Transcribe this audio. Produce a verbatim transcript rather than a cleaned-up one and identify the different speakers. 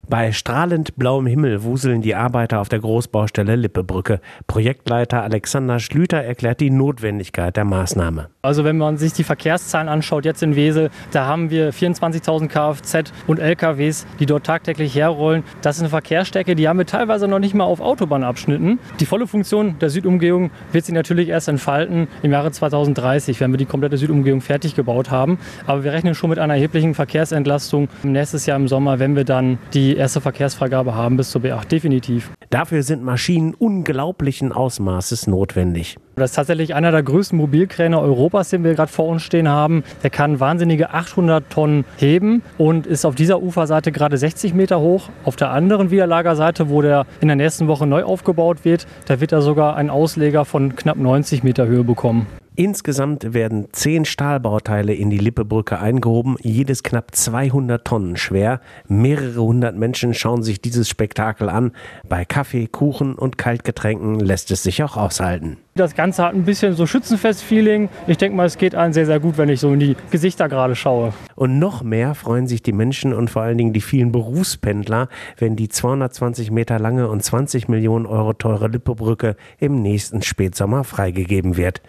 Speaker 1: Bei strahlend blauem Himmel wuseln die Arbeiter auf der Großbaustelle Lippebrücke. Projektleiter Alexander Schlüter erklärt die Notwendigkeit der Maßnahme.
Speaker 2: Also wenn man sich die Verkehrszahlen anschaut, jetzt in Wesel, da haben wir vierundzwanzigtausend Kfz und L K Ws, die dort tagtäglich herrollen. Das ist eine Verkehrsstrecke, die haben wir teilweise noch nicht mal auf Autobahnabschnitten. Die volle Funktion der Südumgehung wird sich natürlich erst entfalten im Jahre zweitausenddreißig, wenn wir die komplette Südumgehung fertig gebaut haben. Aber wir rechnen schon mit einer erheblichen Verkehrsentlastung nächstes Jahr im Sommer, wenn wir dann die erste Verkehrsfreigabe haben bis zur B acht, definitiv.
Speaker 1: Dafür sind Maschinen unglaublichen Ausmaßes notwendig.
Speaker 2: Das ist tatsächlich einer der größten Mobilkräne Europas, den wir gerade vor uns stehen haben. Der kann wahnsinnige achthundert Tonnen heben und ist auf dieser Uferseite gerade sechzig Meter hoch. Auf der anderen Widerlagerseite, wo der in der nächsten Woche neu aufgebaut wird, da wird er sogar einen Ausleger von knapp neunzig Meter Höhe bekommen.
Speaker 1: Insgesamt werden zehn Stahlbauteile in die Lippebrücke eingehoben, jedes knapp zweihundert Tonnen schwer. Mehrere hundert Menschen schauen sich dieses Spektakel an. Bei Kaffee, Kuchen und Kaltgetränken lässt es sich auch aushalten.
Speaker 2: Das Ganze hat ein bisschen so Schützenfest-Feeling. Ich denke mal, es geht allen sehr, sehr gut, wenn ich so in die Gesichter gerade schaue.
Speaker 1: Und noch mehr freuen sich die Menschen und vor allen Dingen die vielen Berufspendler, wenn die zweihundertzwanzig Meter lange und zwanzig Millionen Euro teure Lippebrücke im nächsten Spätsommer freigegeben wird.